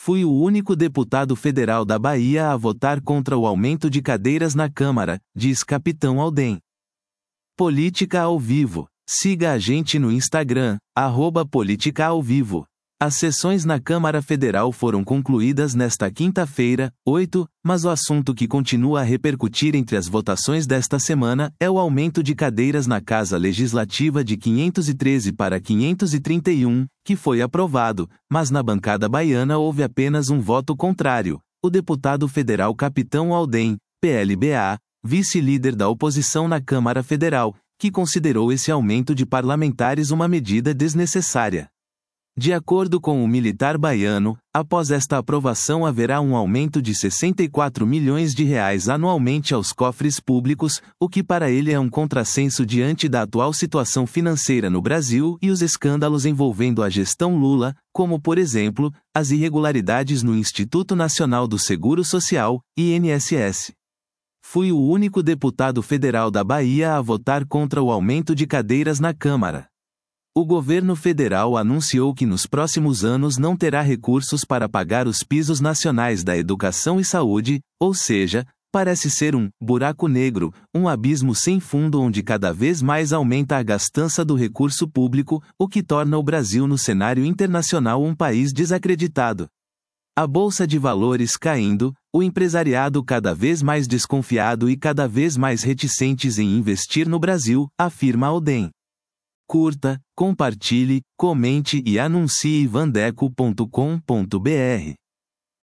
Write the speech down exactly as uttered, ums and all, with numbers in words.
Fui o único deputado federal da Bahia a votar contra o aumento de cadeiras na Câmara, diz Capitão Alden. Política ao Vivo. Siga a gente no Instagram, arroba Política ao Vivo. As sessões na Câmara Federal foram concluídas nesta quinta-feira, oito, mas o assunto que continua a repercutir entre as votações desta semana é o aumento de cadeiras na Casa Legislativa de quinhentos e treze para quinhentos e trinta e um, que foi aprovado, mas na bancada baiana houve apenas um voto contrário. O deputado federal Capitão Alden, P L B A, vice-líder da oposição na Câmara Federal, que considerou esse aumento de parlamentares uma medida desnecessária. De acordo com o militar baiano, após esta aprovação haverá um aumento de sessenta e quatro milhões de reais anualmente aos cofres públicos, o que para ele é um contrassenso diante da atual situação financeira no Brasil e os escândalos envolvendo a gestão Lula, como por exemplo, as irregularidades no Instituto Nacional do Seguro Social, I N S S. Fui o único deputado federal da Bahia a votar contra o aumento de cadeiras na Câmara. O governo federal anunciou que nos próximos anos não terá recursos para pagar os pisos nacionais da educação e saúde, ou seja, parece ser um buraco negro, um abismo sem fundo onde cada vez mais aumenta a gastança do recurso público, o que torna o Brasil no cenário internacional um país desacreditado. A bolsa de valores caindo, o empresariado cada vez mais desconfiado e cada vez mais reticentes em investir no Brasil, afirma Alden. Curta, compartilhe, comente e anuncie vandeco ponto com ponto br.